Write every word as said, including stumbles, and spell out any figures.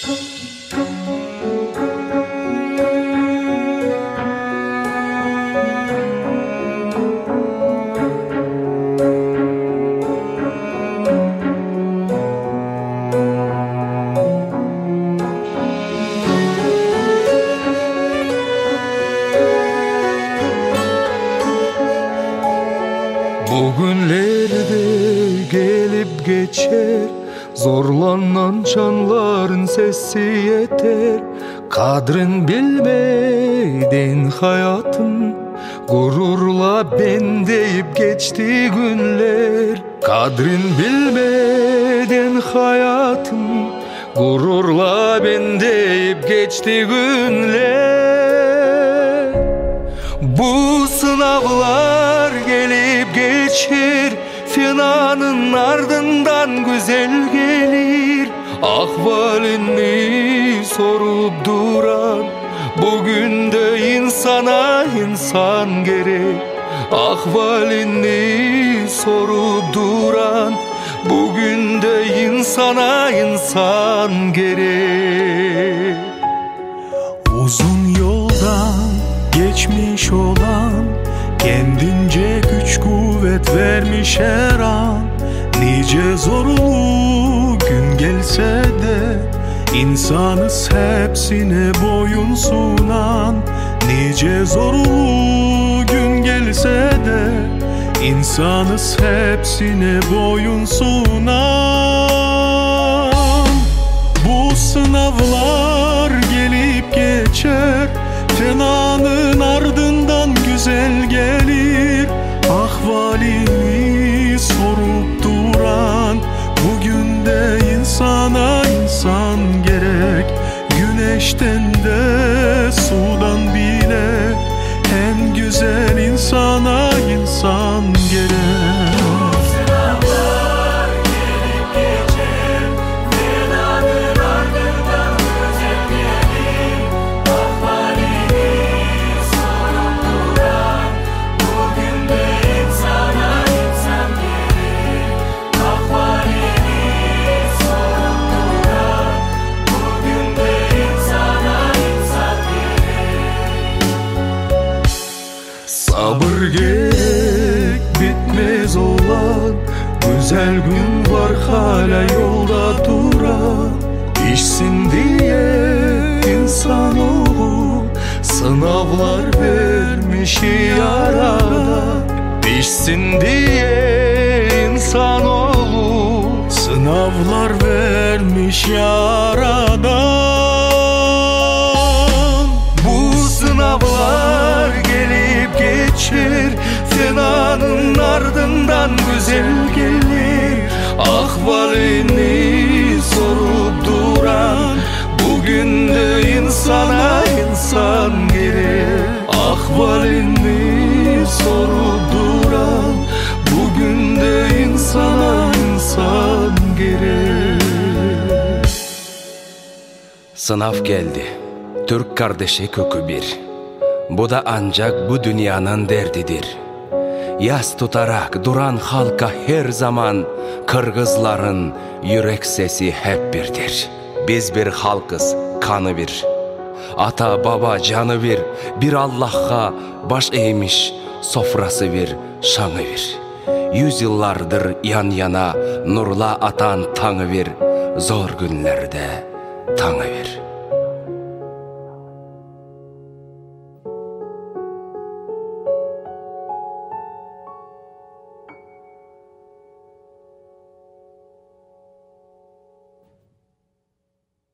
Bugünlerde gelip geçer, zorlanan canların sesi yeter. Kadrin bilmeden hayatım, gururla ben deyip geçti günler. Kadrin bilmeden hayatım, gururla ben deyip geçti günler. Bu sınavlar gelip geçer, fenanın ardından güzel gelir. Ahvalini sorup duran, bugün de insana insan gerek. Ahvalini sorup duran, bugün de insana insan gerek. Uzun yoldan geçmiş olan, kendince güç kuvvet vermiş her an. Nice zorlu gün gelse de, insanız hepsine boyun sunan. Nice zorlu gün gelse de, insanız hepsine boyun sunan. Bu sınavlar gelip geçer, fenanın ardından güzel gelir. Ahvalini sorup duran, bugün de insana insan gerek. Güneşten de sudan bile, en güzel insana insan gerek. Sabır gerek, bitmez olan, güzel gün var hala yolda duran. İşsin diye insanoğlu, sınavlar vermiş yarada. İşsin diye insanoğlu, sınavlar vermiş yaradan. Bu sınavlar gelip geçer, fenanın ardından güzel gelir. Ahvalini sorup duran, bugün de insana insan gerek. Ahvalini sorup duran, bugün de insana insan gerek. Sınav geldi, Türk kardeşi kökü bir. Bu da ancak bu dünyanın derdidir. Yas tutarak duran halka her zaman, Kırgızların yürek sesi hep birdir. Biz bir halkız, kanı bir. Ata baba canı bir, bir Allah'a baş eğmiş, sofrası bir, şanı bir. Yüzyıllardır yan yana nurla atan tanı bir, zor günlerde tanı bir.